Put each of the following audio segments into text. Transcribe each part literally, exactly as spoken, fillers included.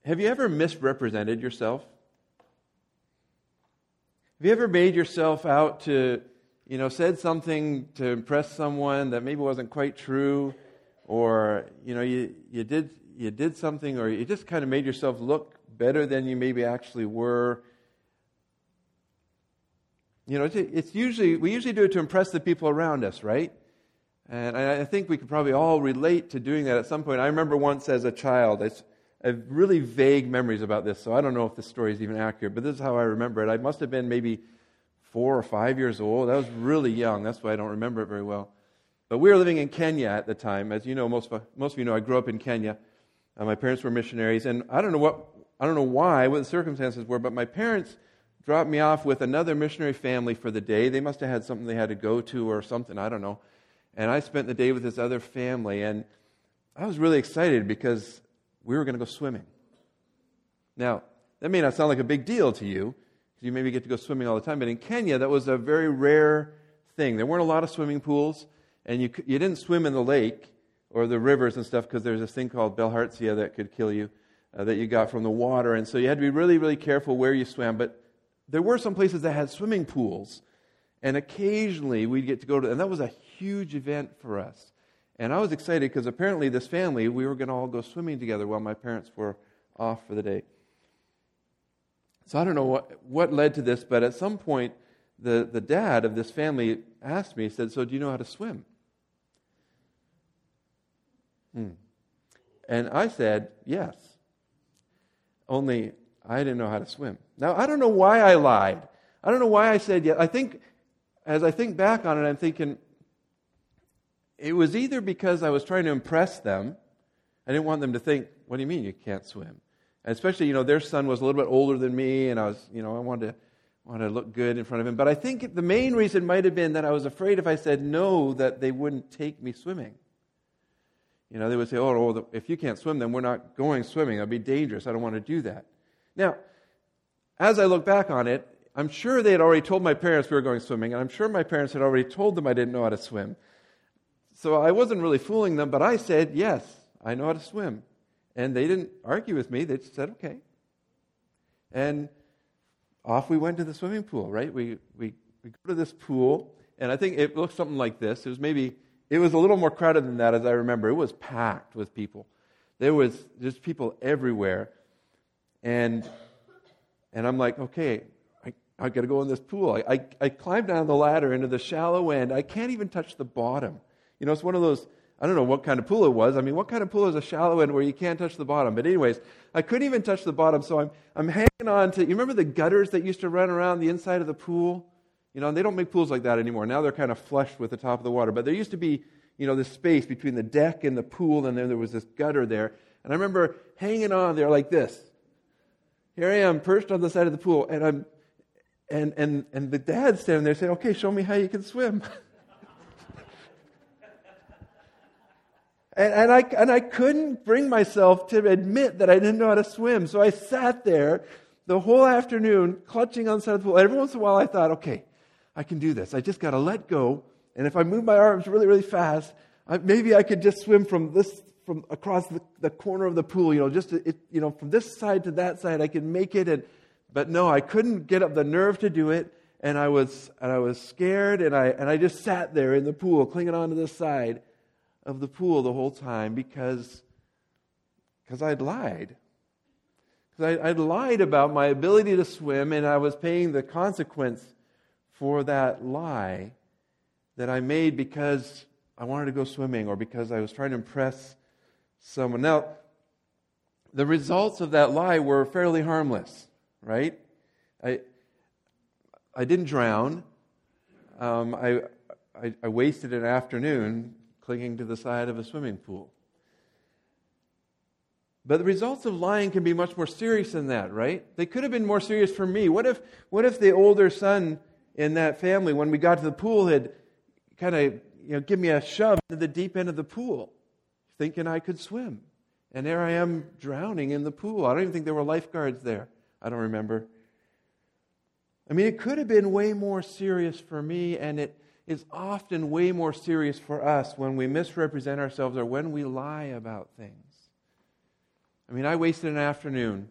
have you ever misrepresented yourself? Have you ever made yourself out to, you know, said something to impress someone that maybe wasn't quite true, or, you know, you, you did you did something, or you just kind of made yourself look better than you maybe actually were? You know, it's, it's usually, we usually do it to impress the people around us, right? And I think we could probably all relate to doing that at some point. I remember once as a child, I have really vague memories about this, so I don't know if this story is even accurate, but this is how I remember it. I must have been maybe four or five years old. I was really young. That's why I don't remember it very well. But we were living in Kenya at the time. As you know, most of, most of you know, I grew up in Kenya. Uh, my parents were missionaries, and I don't know what, I don't know why, what the circumstances were, but my parents dropped me off with another missionary family for the day. They must have had something they had to go to or something, I don't know. And I spent the day with this other family, and I was really excited because we were going to go swimming. Now, that may not sound like a big deal to you, because you maybe get to go swimming all the time, but in Kenya, that was a very rare thing. There weren't a lot of swimming pools, and you you didn't swim in the lake or the rivers and stuff, because there's this thing called bilharzia that could kill you, uh, that you got from the water, and so you had to be really, really careful where you swam. But there were some places that had swimming pools, and occasionally we'd get to go to, and that was a huge event for us. And I was excited because apparently this family, we were going to all go swimming together while my parents were off for the day. So I don't know what, what led to this, but at some point, the, the dad of this family asked me, he said, "So do you know how to swim?" Hmm. And I said, "Yes." Only I didn't know how to swim. Now, I don't know why I lied. I don't know why I said yes. I think, as I think back on it, I'm thinking, it was either because I was trying to impress them. I didn't want them to think, "What do you mean you can't swim?" And especially, you know, their son was a little bit older than me, and I was, you know, I wanted to, wanted to look good in front of him. But I think the main reason might have been that I was afraid if I said no, that they wouldn't take me swimming. You know, they would say, "Oh, well, if you can't swim, then we're not going swimming. That'd be dangerous. I don't want to do that." Now, as I look back on it, I'm sure they had already told my parents we were going swimming, and I'm sure my parents had already told them I didn't know how to swim. So I wasn't really fooling them, but I said, "Yes, I know how to swim." And they didn't argue with me. They just said, "Okay." And off we went to the swimming pool, right? We, we, we go to this pool, and I think it looked something like this. It was maybe, it was a little more crowded than that, as I remember. It was packed with people. There was just people everywhere. And and I'm like, okay, I, I got to go in this pool. I, I, I climbed down the ladder into the shallow end. I can't even touch the bottom. You know, it's one of those, I don't know what kind of pool it was. I mean, what kind of pool is a shallow end where you can't touch the bottom? But anyways, I couldn't even touch the bottom, so I'm I'm hanging on to, you remember the gutters that used to run around the inside of the pool? You know, they don't make pools like that anymore. Now they're kind of flush with the top of the water. But there used to be, you know, this space between the deck and the pool, and then there was this gutter there. And I remember hanging on there like this. Here I am, perched on the side of the pool, and I'm, and and and the dad's standing there saying, "Okay, show me how you can swim." And, and I and I couldn't bring myself to admit that I didn't know how to swim. So I sat there the whole afternoon, clutching on the side of the pool. Every once in a while I thought, okay, I can do this. I just got to let go. And if I move my arms really, really fast, I, maybe I could just swim from this, from across the, the corner of the pool. You know, just to, it, you know, from this side to that side, I could make it. And but no, I couldn't get up the nerve to do it. And I was and I was scared. And I and I just sat there in the pool, clinging onto the side of the pool the whole time because because I'd lied. Because I'd lied about my ability to swim, and I was paying the consequence for that lie that I made because I wanted to go swimming or because I was trying to impress someone. Now, the results of that lie were fairly harmless, right? I I didn't drown. Um, I, I I wasted an afternoon clinging to the side of a swimming pool. But the results of lying can be much more serious than that, right? They could have been more serious for me. What if what if the older son in that family, when we got to the pool, had kind of, you know, give me a shove into the deep end of the pool, thinking I could swim. And there I am drowning in the pool. I don't even think there were lifeguards there. I don't remember. I mean, it could have been way more serious for me, and it is often way more serious for us when we misrepresent ourselves or when we lie about things. I mean, I wasted an afternoon.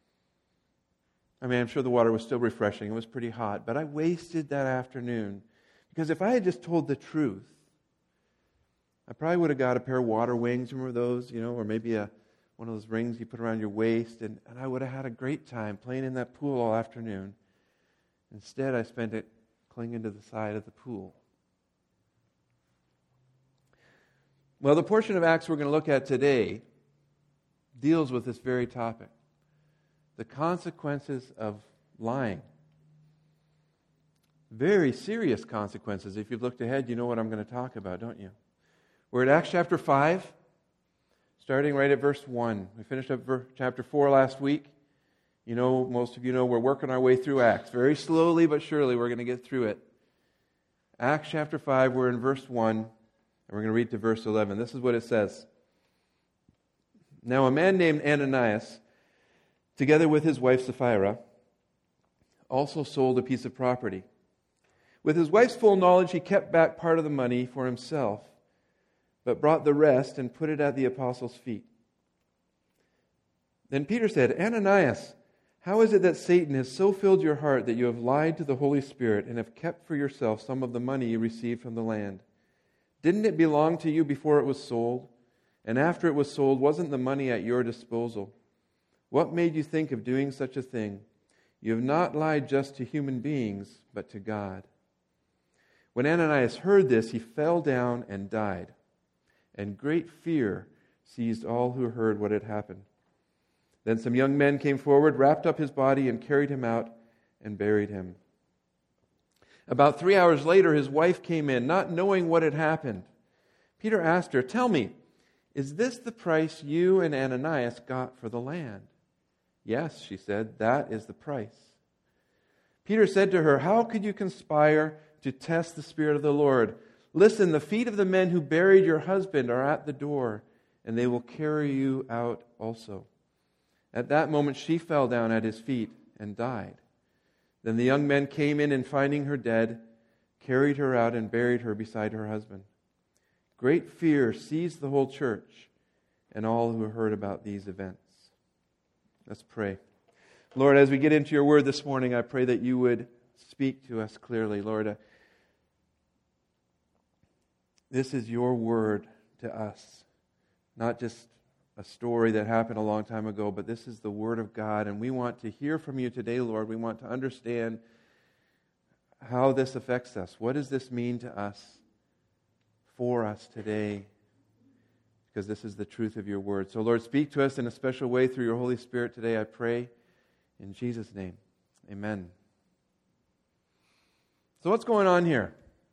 I mean, I'm sure the water was still refreshing. It was pretty hot. But I wasted that afternoon. Because if I had just told the truth, I probably would have got a pair of water wings, remember those, you know, or maybe a one of those rings you put around your waist, and, and I would have had a great time playing in that pool all afternoon. Instead, I spent it clinging to the side of the pool. Well, the portion of Acts we're going to look at today deals with this very topic. The consequences of lying. Very serious consequences. If you've looked ahead, you know what I'm going to talk about, don't you? We're at Acts chapter five, starting right at verse one. We finished up ver- chapter four last week. You know, most of you know we're working our way through Acts. Very slowly but surely we're going to get through it. Acts chapter five, we're in verse one, and we're going to read to verse eleven. This is what it says. Now a man named Ananias, together with his wife Sapphira, also sold a piece of property. With his wife's full knowledge, he kept back part of the money for himself, but brought the rest and put it at the apostles' feet. Then Peter said, Ananias, how is it that Satan has so filled your heart that you have lied to the Holy Spirit and have kept for yourself some of the money you received from the land? Didn't it belong to you before it was sold? And after it was sold, wasn't the money at your disposal? What made you think of doing such a thing? You have not lied just to human beings, but to God. When Ananias heard this, he fell down and died. And great fear seized all who heard what had happened. Then some young men came forward, wrapped up his body, and carried him out and buried him. About three hours later, his wife came in, not knowing what had happened. Peter asked her, Tell me, is this the price you and Ananias got for the land? Yes, she said, that is the price. Peter said to her, How could you conspire to test the Spirit of the Lord? Listen, the feet of the men who buried your husband are at the door, and they will carry you out also. At that moment she fell down at his feet and died. Then the young men came in and finding her dead, carried her out and buried her beside her husband. Great fear seized the whole church and all who heard about these events. Let's pray. Lord, as we get into your word this morning, I pray that you would speak to us clearly. Lord, uh, this is your word to us, not just a story that happened a long time ago, but this is the word of God, and we want to hear from you today, Lord. We want to understand how this affects us. What does this mean to us, for us today? Because this is the truth of your word. So, Lord, speak to us in a special way through your Holy Spirit today, I pray. In Jesus' name, amen. So what's going on here?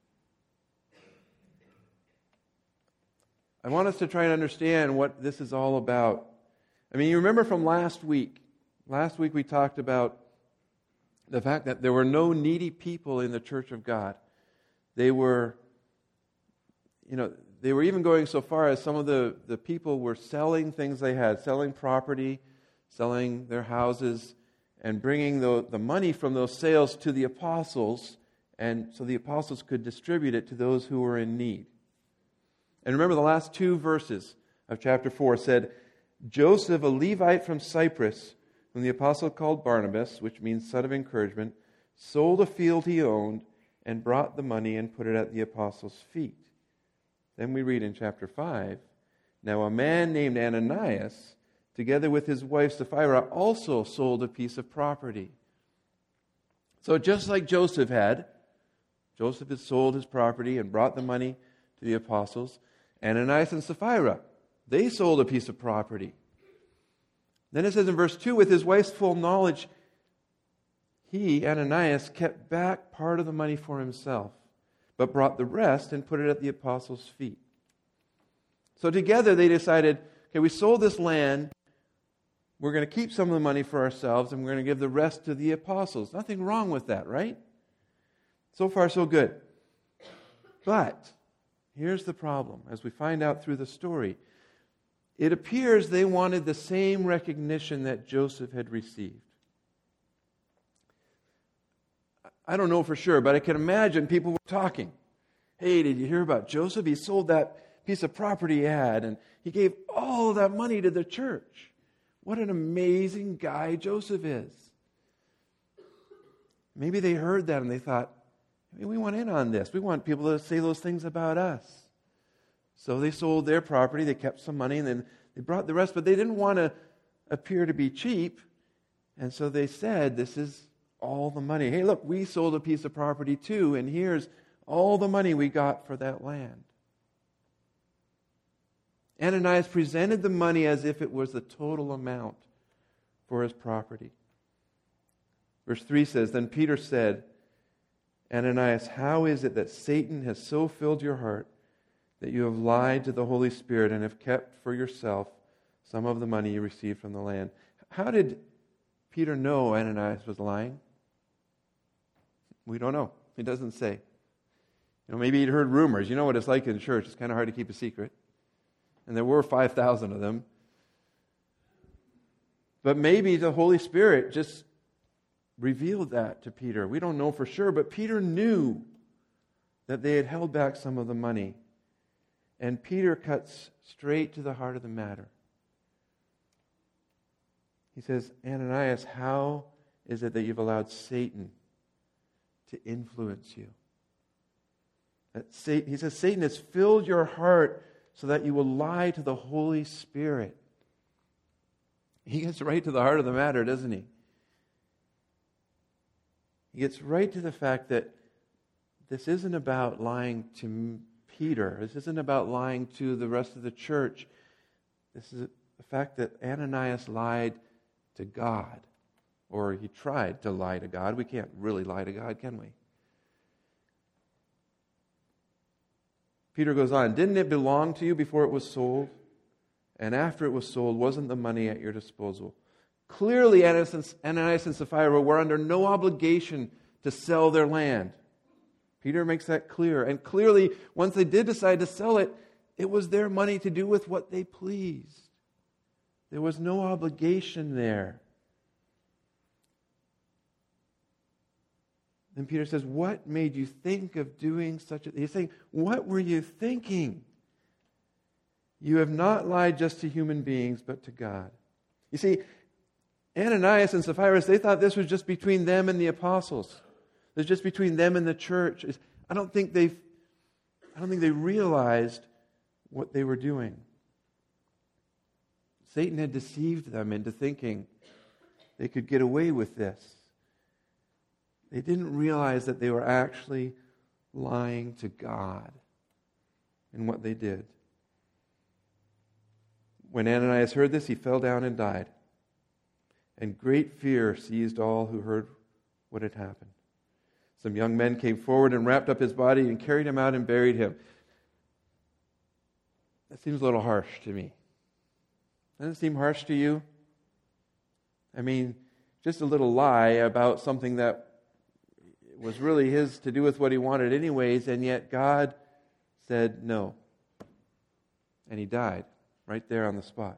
I want us to try and understand what this is all about. I mean, you remember from last week. Last week we talked about the fact that there were no needy people in the church of God. They were, you know, they were even going so far as some of the, the people were selling things they had, selling property, selling their houses, and bringing the, the money from those sales to the apostles, and so the apostles could distribute it to those who were in need. And remember, the last two verses of chapter four said, Joseph, a Levite from Cyprus, whom the apostle called Barnabas, which means son of encouragement, sold a field he owned and brought the money and put it at the apostles' feet. Then we read in chapter five, Now a man named Ananias, together with his wife Sapphira, also sold a piece of property. So just like Joseph had, Joseph had sold his property and brought the money to the apostles. Ananias and Sapphira, they sold a piece of property. Then it says in verse two, with his wife's full knowledge, he, Ananias, kept back part of the money for himself, but brought the rest and put it at the apostles' feet. So together they decided, okay, we sold this land, we're going to keep some of the money for ourselves, and we're going to give the rest to the apostles. Nothing wrong with that, right? So far, so good. But here's the problem, as we find out through the story. It appears they wanted the same recognition that Joseph had received. I don't know for sure, but I can imagine people were talking. Hey, did you hear about Joseph? He sold that piece of property he had, and he gave all of that money to the church. What an amazing guy Joseph is. Maybe they heard that and they thought, we want in on this. We want people to say those things about us. So they sold their property, they kept some money, and then they brought the rest, but they didn't want to appear to be cheap. And so they said, this is all the money. Hey, look, we sold a piece of property too, and here's all the money we got for that land. Ananias presented the money as if it was the total amount for his property. Verse three says, Then Peter said, Ananias, how is it that Satan has so filled your heart that you have lied to the Holy Spirit and have kept for yourself some of the money you received from the land? How did Peter know Ananias was lying? We don't know. It doesn't say. You know, maybe he'd heard rumors. You know what it's like in church. It's kind of hard to keep a secret. And there were five thousand of them. But maybe the Holy Spirit just revealed that to Peter. We don't know for sure, but Peter knew that they had held back some of the money. And Peter cuts straight to the heart of the matter. He says, Ananias, how is it that you've allowed Satan to influence you? That Satan, he says, Satan has filled your heart so that you will lie to the Holy Spirit. He gets right to the heart of the matter, doesn't he? He gets right to the fact that this isn't about lying to Peter. This isn't about lying to the rest of the church. This is the fact that Ananias lied to God. Or he tried to lie to God. We can't really lie to God, can we? Peter goes on, didn't it belong to you before it was sold? And after it was sold, wasn't the money at your disposal? Clearly, Ananias and Sapphira were under no obligation to sell their land. Peter makes that clear. And clearly, once they did decide to sell it, it was their money to do with what they pleased. There was no obligation there. Then Peter says, what made you think of doing such a thing? He's saying, what were you thinking? You have not lied just to human beings, but to God. You see, Ananias and Sapphira, they thought this was just between them and the apostles. It was just between them and the church. I don't think they've, I don't think they realized what they were doing. Satan had deceived them into thinking they could get away with this. They didn't realize that they were actually lying to God in what they did. When Ananias heard this, he fell down and died. And great fear seized all who heard what had happened. Some young men came forward and wrapped up his body and carried him out and buried him. That seems a little harsh to me. Doesn't it seem harsh to you? I mean, just a little lie about something that was really his to do with what he wanted anyways, and yet God said no. And he died right there on the spot.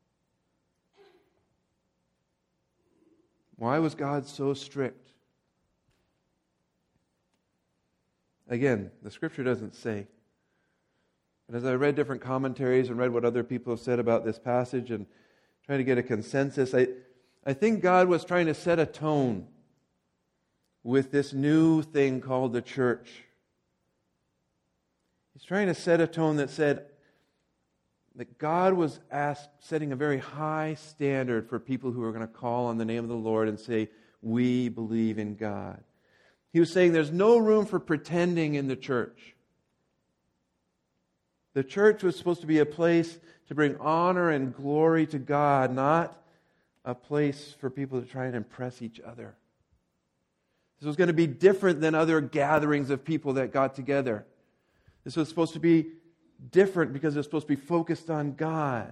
Why was God so strict? Again, the Scripture doesn't say. But as I read different commentaries and read what other people have said about this passage and trying to get a consensus, I, I think God was trying to set a tone with this new thing called the church. He's trying to set a tone that said that God was asked, setting a very high standard for people who are going to call on the name of the Lord and say, we believe in God. He was saying there's no room for pretending in the church. The church was supposed to be a place to bring honor and glory to God, not a place for people to try and impress each other. This was going to be different than other gatherings of people that got together. This was supposed to be different because it was supposed to be focused on God.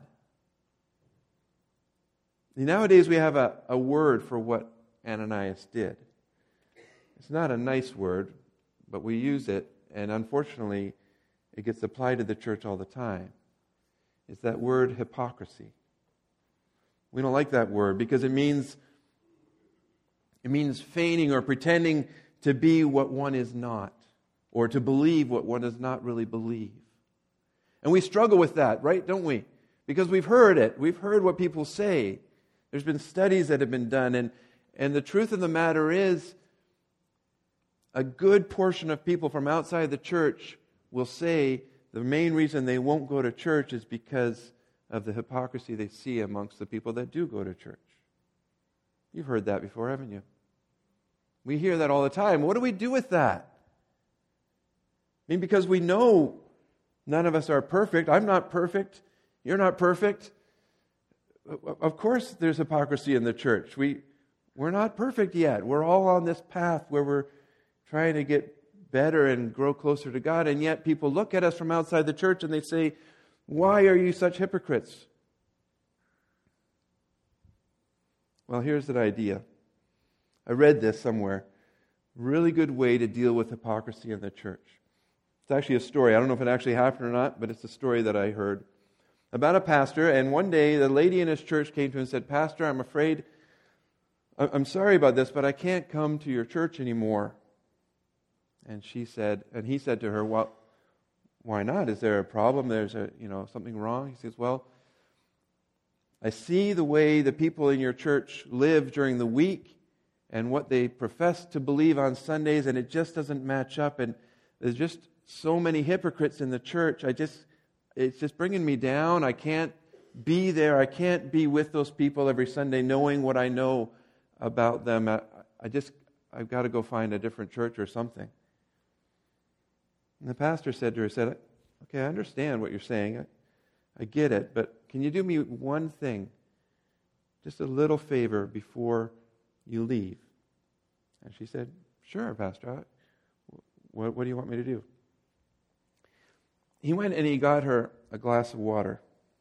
Nowadays we have a, a word for what Ananias did. It's not a nice word, but we use it, and unfortunately it gets applied to the church all the time. It's that word hypocrisy. We don't like that word because it means It means feigning or pretending to be what one is not, or to believe what one does not really believe. And we struggle with that, right? Don't we? Because we've heard it. We've heard what people say. There's been studies that have been done, and, and the truth of the matter is, a good portion of people from outside the church will say the main reason they won't go to church is because of the hypocrisy they see amongst the people that do go to church. You've heard that before, haven't you? We hear that all the time. What do we do with that? I mean, because we know none of us are perfect. I'm not perfect. You're not perfect. Of course there's hypocrisy in the church. We, we're not perfect yet. We're all on this path where we're trying to get better and grow closer to God, and yet people look at us from outside the church and they say, why are you such hypocrites? Well, here's the idea. I read this somewhere. Really good way to deal with hypocrisy in the church. It's actually a story. I don't know if it actually happened or not, but it's a story that I heard about a pastor. And one day, the lady in his church came to him and said, Pastor, I'm afraid, I'm sorry about this, but I can't come to your church anymore. And she said, and he said to her, well, why not? Is there a problem? There's a, you know, something wrong? He says, well, I see the way the people in your church live during the week and what they profess to believe on Sundays, and it just doesn't match up. And there's just so many hypocrites in the church. I just, it's just bringing me down. I can't be there. I can't be with those people every Sunday knowing what I know about them. I, I just, I've got to go find a different church or something. And the pastor said to her, said, okay, I understand what you're saying. I, I get it, but can you do me one thing? Just a little favor before you leave. And she said, sure, Pastor. What, what do you want me to do? He went and he got her a glass of water.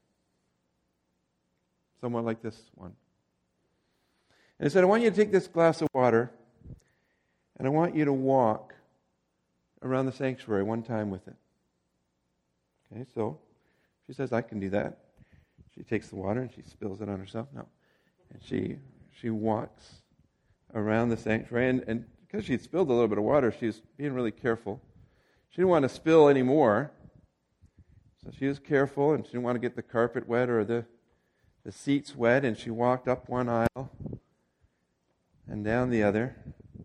Somewhat like this one. And he said, I want you to take this glass of water and I want you to walk around the sanctuary one time with it. Okay, so she says, I can do that. She takes the water and she spills it on herself. No. And she she walks around the sanctuary. And, and because she'd spilled a little bit of water, she was being really careful. She didn't want to spill any more. So she was careful, and she didn't want to get the carpet wet or the, the seats wet. And she walked up one aisle and down the other.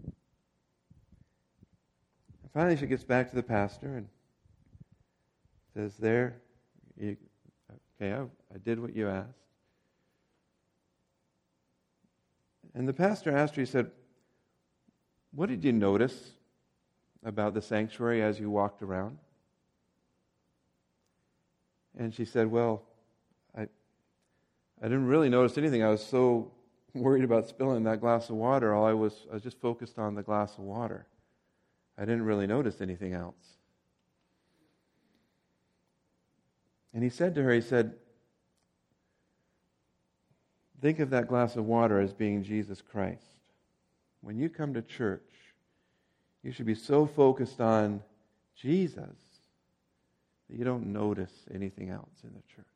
And finally she gets back to the pastor and says, there, you, okay, I, I did what you asked. And the pastor asked her, he said, what did you notice about the sanctuary as you walked around? And she said, well, I I didn't really notice anything. I was so worried about spilling that glass of water. All I was, I was just focused on the glass of water. I didn't really notice anything else. And he said to her, he said, think of that glass of water as being Jesus Christ. When you come to church, you should be so focused on Jesus that you don't notice anything else in the church.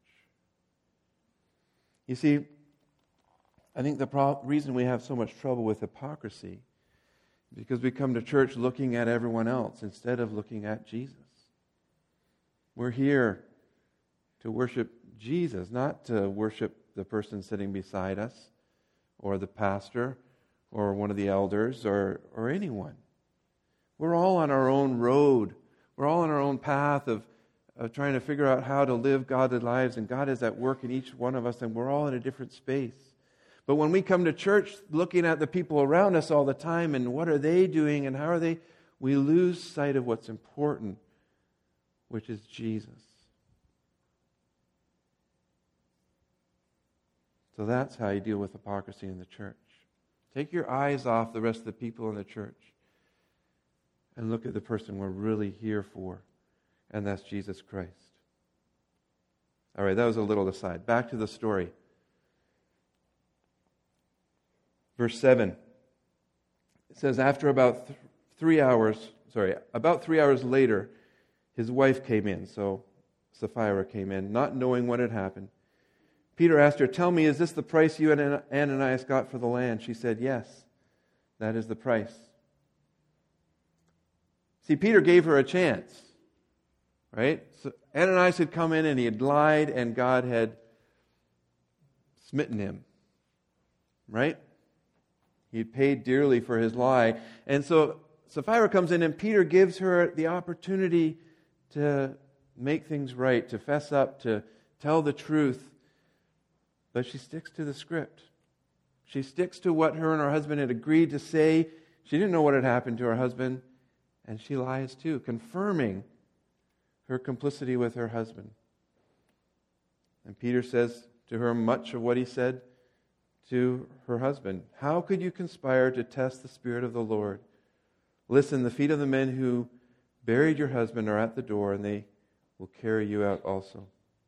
You see, I think the pro- reason we have so much trouble with hypocrisy is because we come to church looking at everyone else instead of looking at Jesus. We're here to worship Jesus, not to worship the person sitting beside us or the pastor or one of the elders or, or anyone. We're all on our own road. We're all on our own path of, of trying to figure out how to live godly lives, and God is at work in each one of us, and we're all in a different space. But when we come to church looking at the people around us all the time and what are they doing and how are they, we lose sight of what's important, which is Jesus. So that's how you deal with hypocrisy in the church. Take your eyes off the rest of the people in the church and look at the person we're really here for, and that's Jesus Christ. All right, that was a little aside. Back to the story. Verse seven. It says, after about th- three hours, sorry, about three hours later, his wife came in. So Sapphira came in, not knowing what had happened. Peter asked her, tell me, is this the price you and Ananias got for the land? She said, yes, that is the price. See, Peter gave her a chance, right? So Ananias had come in and he had lied and God had smitten him. right? He paid dearly for his lie. And so Sapphira comes in and Peter gives her the opportunity to make things right, to fess up, to tell the truth. But she sticks to the script. She sticks to what her and her husband had agreed to say. She didn't know what had happened to her husband. And she lies too, confirming her complicity with her husband. And Peter says to her much of what he said to her husband. How could you conspire to test the Spirit of the Lord? Listen, the feet of the men who buried your husband are at the door, and they will carry you out also.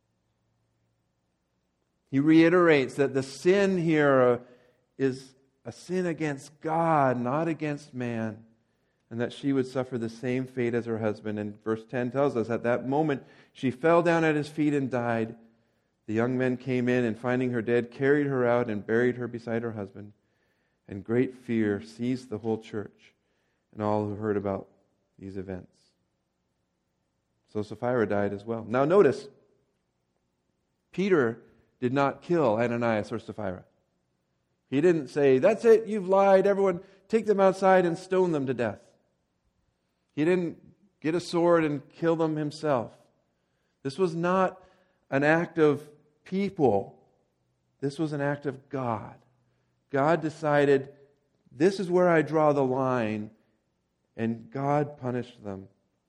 He reiterates that the sin here is a sin against God, not against man, and that she would suffer the same fate as her husband. And verse ten tells us, at that moment she fell down at his feet and died. The young men came in, and finding her dead, carried her out and buried her beside her husband. And great fear seized the whole church and all who heard about these events. So Sapphira died as well. Now notice, Peter did not kill Ananias or Sapphira. He didn't say, that's it, you've lied, everyone take them outside and stone them to death. He didn't get a sword and kill them himself. This was not an act of people. This was an act of God. God decided, this is where I draw the line, and God punished them.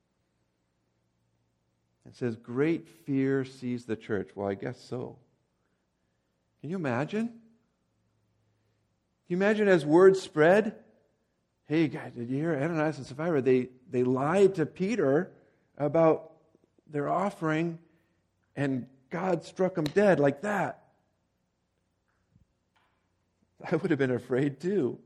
It says, great fear seized the church. Well, I guess so. Can you imagine? Can you imagine as word spread? Hey, guys, did you hear Ananias and Sapphira? They, they lied to Peter about their offering, and God struck them dead like that. I would have been afraid too.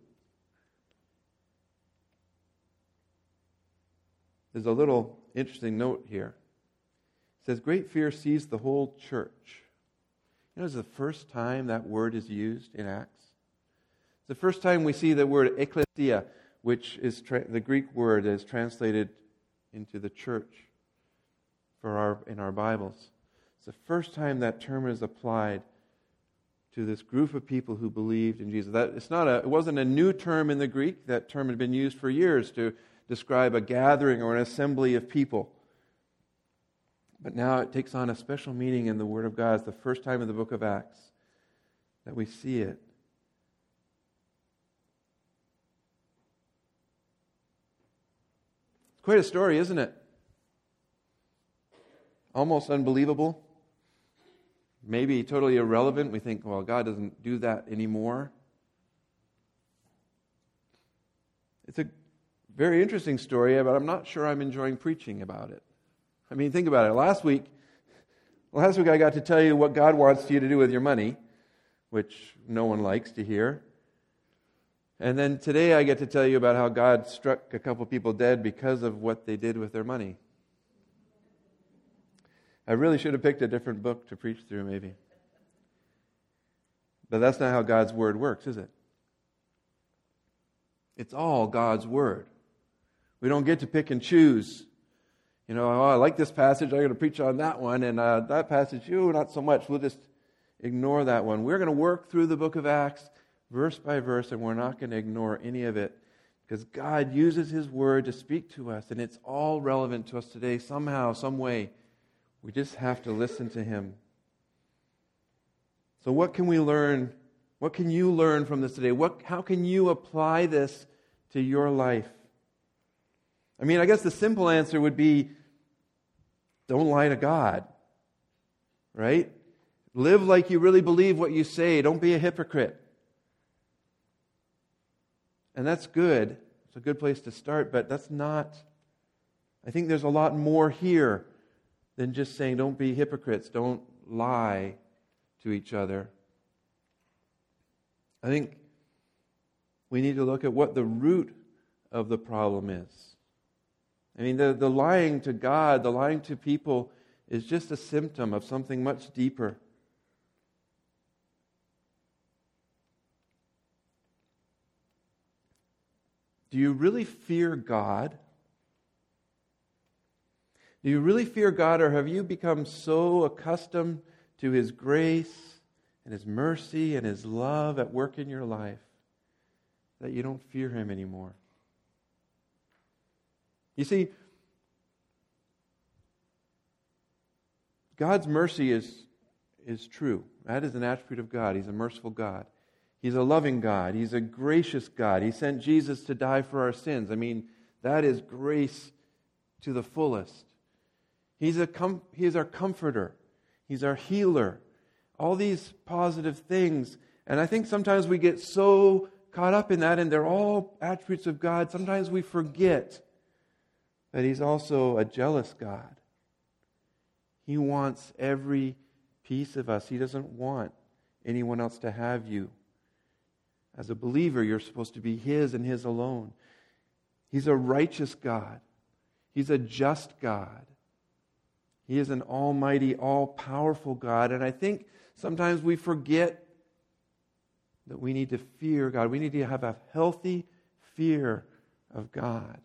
There's a little interesting note here. It says, great fear seized the whole church. You know, it's the first time that word is used in Acts. It's the first time we see the word ecclesia, which is tra- the Greek word that is translated into the church for our in our Bibles. It's the first time that term is applied to this group of people who believed in Jesus. That it's not a, it wasn't a new term in the Greek. That term had been used for years to describe a gathering or an assembly of people. But now it takes on a special meaning in the Word of God. It's the first time in the book of Acts that we see it. It's quite a story, isn't it? Almost unbelievable. Maybe totally irrelevant. We think, well, God doesn't do that anymore. It's a very interesting story, but I'm not sure I'm enjoying preaching about it. I mean, think about it. Last week, last week I got to tell you what God wants you to do with your money, which no one likes to hear. And then today I get to tell you about how God struck a couple people dead because of what they did with their money. I really should have picked a different book to preach through, maybe. But that's not how God's Word works, is it? It's all God's Word. We don't get to pick and choose. You know, oh, I like this passage, I'm going to preach on that one, and uh, that passage, oh, not so much. We'll just ignore that one. We're going to work through the book of Acts, verse by verse, and we're not going to ignore any of it, because God uses His Word to speak to us, and it's all relevant to us today somehow, some way. We just have to listen to Him. So what can we learn? What can you learn from this today? What, how can you apply this to your life? I mean, I guess the simple answer would be, don't lie to God, right? Live like you really believe what you say. Don't be a hypocrite. And that's good. It's a good place to start, but that's not, I think there's a lot more here than just saying, don't be hypocrites, don't lie to each other. I think we need to look at what the root of the problem is. I mean, the, the lying to God, the lying to people is just a symptom of something much deeper. Do you really fear God? Do you really fear God, or have you become so accustomed to His grace and His mercy and His love at work in your life that you don't fear Him anymore. You see, God's mercy is, is true. That is an attribute of God. He's a merciful God. He's a loving God. He's a gracious God. He sent Jesus to die for our sins. I mean, that is grace to the fullest. He's, a com- he is our comforter. He's our healer. All these positive things. And I think sometimes we get so caught up in that, and they're all attributes of God. Sometimes we forget that He's also a jealous God. He wants every piece of us. He doesn't want anyone else to have you. As a believer, you're supposed to be His and His alone. He's a righteous God. He's a just God. He is an almighty, all-powerful God. And I think sometimes we forget that we need to fear God. We need to have a healthy fear of God.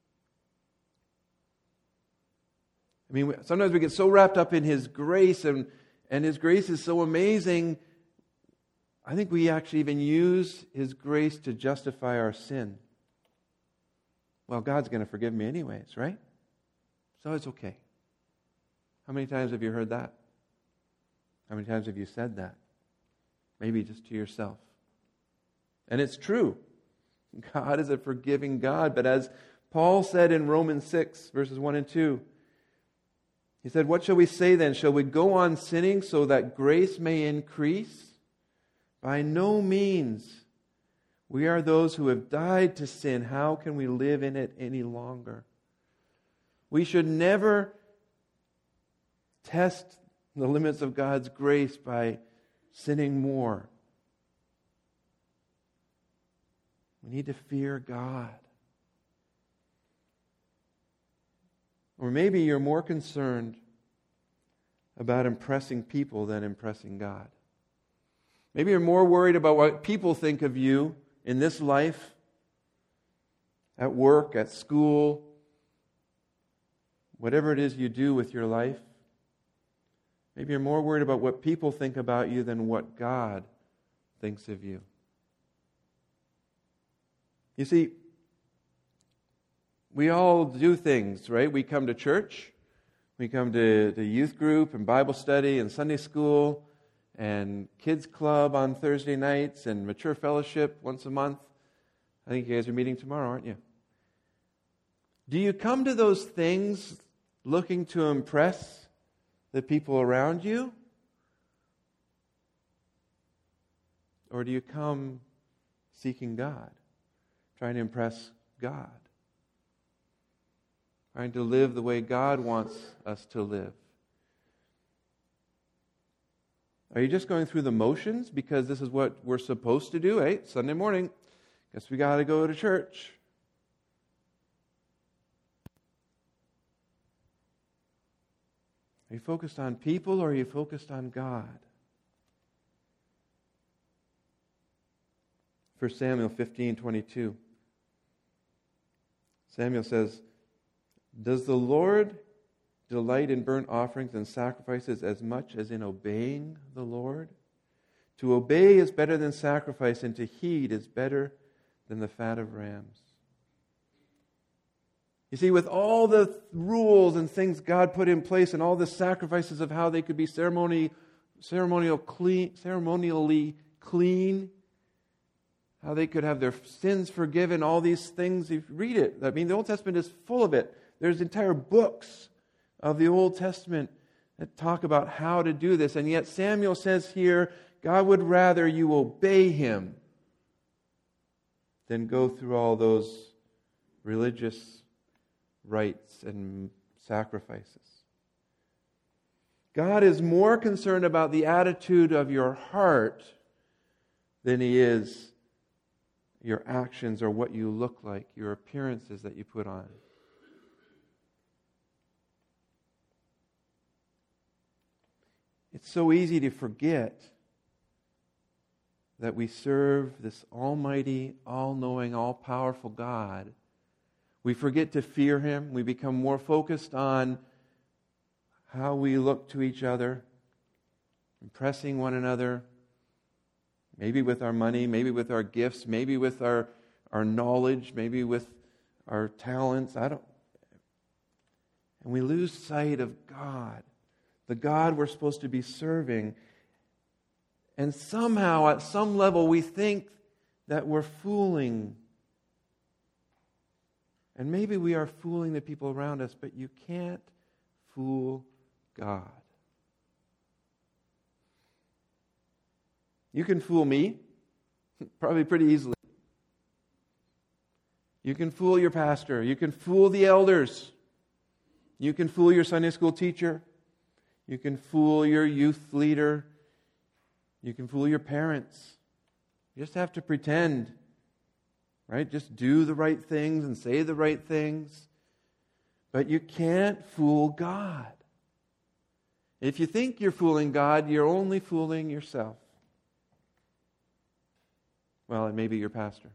I mean, sometimes we get so wrapped up in His grace, and, and His grace is so amazing. I think we actually even use His grace to justify our sin. Well, God's going to forgive me anyways, right? So it's okay. How many times have you heard that? How many times have you said that? Maybe just to yourself. And it's true. God is a forgiving God. But as Paul said in Romans six, verses one and two, he said, "What shall we say then? Shall we go on sinning so that grace may increase? By no means. We are those who have died to sin. How can we live in it any longer?" We should never test the limits of God's grace by sinning more. We need to fear God. Or maybe you're more concerned about impressing people than impressing God. Maybe you're more worried about what people think of you in this life, at work, at school, whatever it is you do with your life. Maybe you're more worried about what people think about you than what God thinks of you. You see, we all do things, right? We come to church, we come to, to youth group and Bible study and Sunday school and kids club on Thursday nights and mature fellowship once a month. I think you guys are meeting tomorrow, aren't you? Do you come to those things looking to impress the people around you? Or do you come seeking God, trying to impress God? Trying to live the way God wants us to live? Are you just going through the motions because this is what we're supposed to do? Hey, Sunday morning, guess we got to go to church. Are you focused on people or are you focused on God? First Samuel fifteen twenty-two. Samuel says, "Does the Lord delight in burnt offerings and sacrifices as much as in obeying the Lord? To obey is better than sacrifice, and to heed is better than the fat of rams." You see, with all the th- rules and things God put in place and all the sacrifices of how they could be ceremony, ceremonial clean, ceremonially clean, how they could have their sins forgiven, all these things, if you read it. I mean, the Old Testament is full of it. There's entire books of the Old Testament that talk about how to do this. And yet Samuel says here, God would rather you obey Him than go through all those religious rites and sacrifices. God is more concerned about the attitude of your heart than He is your actions or what you look like, your appearances that you put on. It's so easy to forget that we serve this almighty, all-knowing, all-powerful God. We forget to fear Him. We become more focused on how we look to each other, impressing one another, Maybe with our money, maybe with our gifts, maybe with our, our knowledge, maybe with our talents. I don't. And we lose sight of God, the God we're supposed to be serving. And somehow, at some level, we think that we're fooling. And maybe we are fooling the people around us, but you can't fool God. You can fool me, probably pretty easily. You can fool your pastor. You can fool the elders. You can fool your Sunday school teacher. You can fool your youth leader. You can fool your parents. You just have to pretend, right? Just do the right things and say the right things. But you can't fool God. If you think you're fooling God, you're only fooling yourself. Well, and maybe your pastor.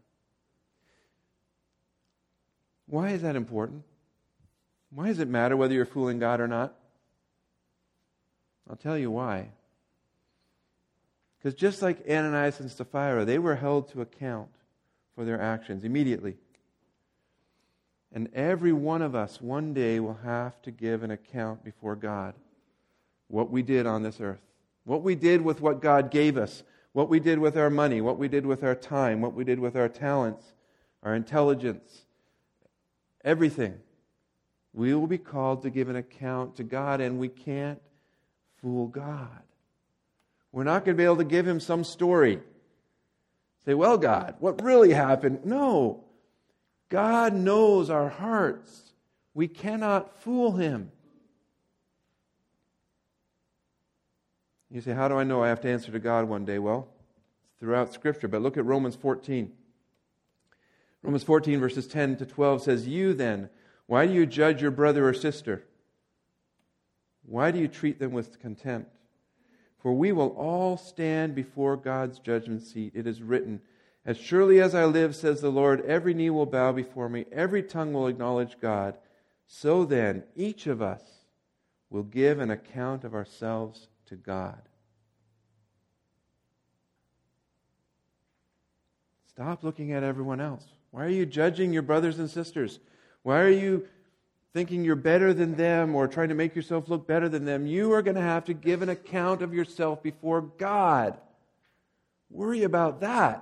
Why is that important? Why does it matter whether you're fooling God or not? I'll tell you why. Because just like Ananias and Sapphira, they were held to account for their actions immediately. And every one of us one day will have to give an account before God. What we did on this earth. What we did with what God gave us. What we did with our money. What we did with our time. What we did with our talents. Our intelligence. Everything. We will be called to give an account to God, and we can't fool God. We're not going to be able to give Him some story. Say, well, God, what really happened? No. God knows our hearts. We cannot fool Him. You say, how do I know I have to answer to God one day? Well, it's throughout Scripture, but look at Romans fourteen. Romans fourteen, verses ten to twelve says, you then, why do you judge your brother or sister? Why do you treat them with contempt? For we will all stand before God's judgment seat. It is written, as surely as I live, says the Lord, every knee will bow before me, every tongue will acknowledge God. So then, each of us will give an account of ourselves to God. Stop looking at everyone else. Why are you judging your brothers and sisters? Why are you thinking you're better than them or trying to make yourself look better than them? You are going to have to give an account of yourself before God. Worry about that.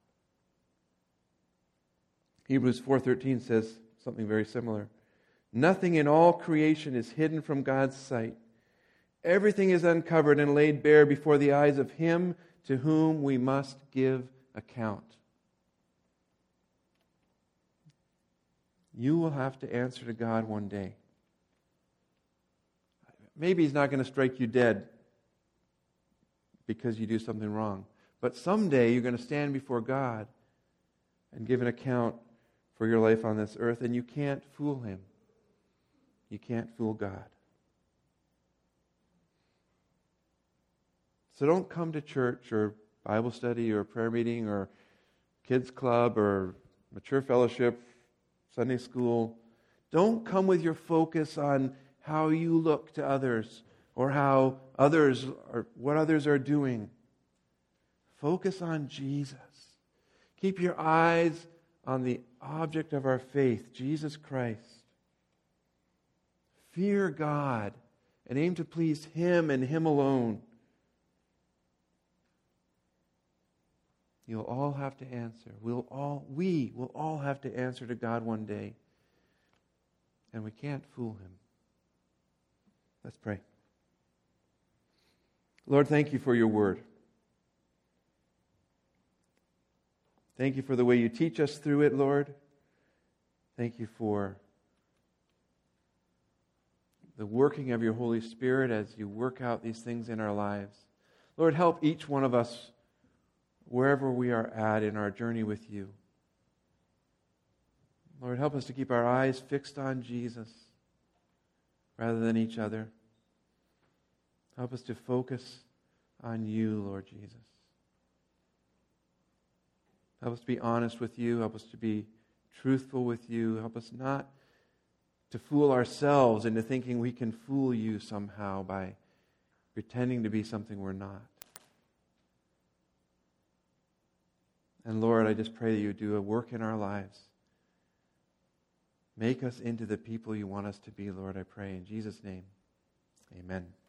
Hebrews four thirteen says something very similar. Nothing in all creation is hidden from God's sight. Everything is uncovered and laid bare before the eyes of Him to whom we must give account. You will have to answer to God one day. Maybe He's not going to strike you dead because you do something wrong. But someday you're going to stand before God and give an account for your life on this earth, and you can't fool Him. You can't fool God. So don't come to church or Bible study or prayer meeting or kids club or mature fellowship, Sunday school. Don't come with your focus on how you look to others or how others are, what others are doing. Focus on Jesus. Keep your eyes on the object of our faith, Jesus Christ. Fear God and aim to please Him and Him alone. You'll all have to answer. We'll all, we will all have to answer to God one day. And we can't fool Him. Let's pray. Lord, thank You for Your word. Thank You for the way You teach us through it, Lord. Thank You for the working of Your Holy Spirit as You work out these things in our lives. Lord, help each one of us wherever we are at in our journey with You. Lord, help us to keep our eyes fixed on Jesus rather than each other. Help us to focus on You, Lord Jesus. Help us to be honest with You. Help us to be truthful with You. Help us not to fool ourselves into thinking we can fool You somehow by pretending to be something we're not. And Lord, I just pray that you do a work in our lives. Make us into the people you want us to be, Lord, I pray in Jesus' name. Amen.